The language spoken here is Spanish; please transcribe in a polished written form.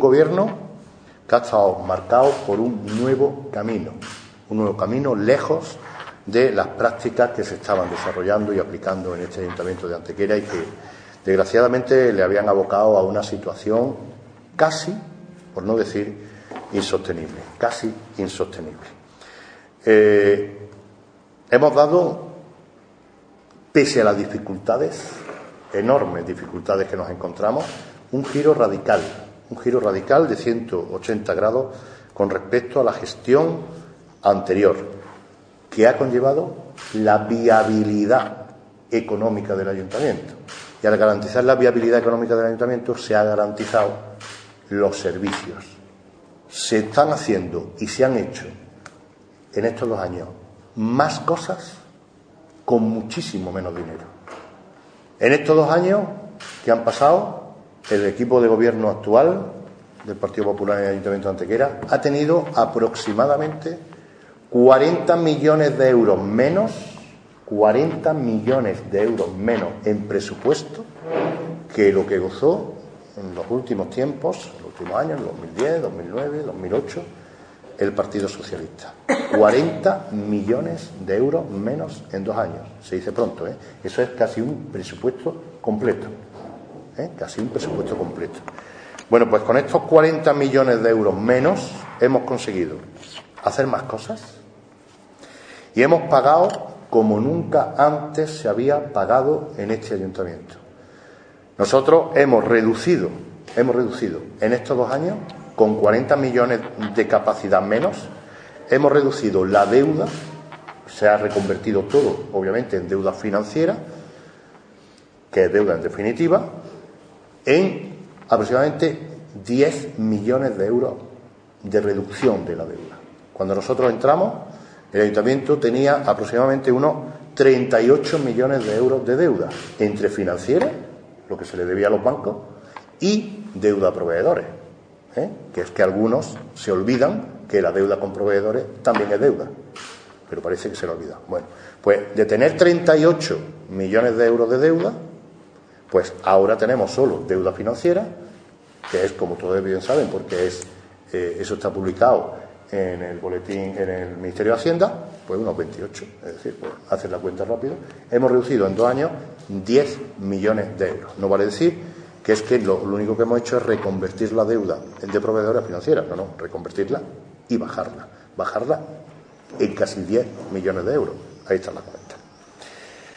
gobierno que ha estado marcado por un nuevo camino lejos de las prácticas que se estaban desarrollando y aplicando en este Ayuntamiento de Antequera y que, desgraciadamente, le habían abocado a una situación casi, por no decir insostenible, casi insostenible. Hemos dado, pese a las dificultades, enormes dificultades que nos encontramos, un giro radical de 180 grados con respecto a la gestión anterior, que ha conllevado la viabilidad económica del Ayuntamiento. Y al garantizar la viabilidad económica del Ayuntamiento se ha garantizado los servicios. Se están haciendo y se han hecho en estos 2 años más cosas con muchísimo menos dinero. En estos 2 años que han pasado, el equipo de gobierno actual del Partido Popular en el Ayuntamiento de Antequera ha tenido aproximadamente 40 millones de euros menos, 40 millones de euros menos en presupuesto que lo que gozó en los últimos tiempos, en los últimos años, en 2010, 2009, 2008, el Partido Socialista. 40 millones de euros menos en 2 años. Se dice pronto, ¿eh? Eso es casi un presupuesto completo. Casi un presupuesto completo. Bueno, pues con estos 40 millones de euros menos hemos conseguido hacer más cosas y hemos pagado como nunca antes se había pagado en este Ayuntamiento. Nosotros hemos reducido en estos 2 años, con 40 millones de capacidad menos, hemos reducido la deuda, se ha reconvertido todo, obviamente, en deuda financiera, que es deuda en definitiva, en aproximadamente 10 millones de euros de reducción de la deuda. Cuando nosotros entramos, el Ayuntamiento tenía aproximadamente unos 38 millones de euros de deuda, entre financiera, lo que se le debía a los bancos, y deuda a proveedores, que es que algunos se olvidan que la deuda con proveedores también es deuda, pero parece que se lo olvida. Bueno, pues de tener 38 millones de euros de deuda, pues ahora tenemos solo deuda financiera, que es, como todos bien saben, porque eso está publicado en el boletín, en el Ministerio de Hacienda, pues unos 28, es decir, pues hacer la cuenta rápido. Hemos reducido en 2 años 10 millones de euros. No vale decir que es que lo único que hemos hecho es reconvertir la deuda de proveedores financieras, no, reconvertirla y bajarla en casi 10 millones de euros. Ahí está la cuenta.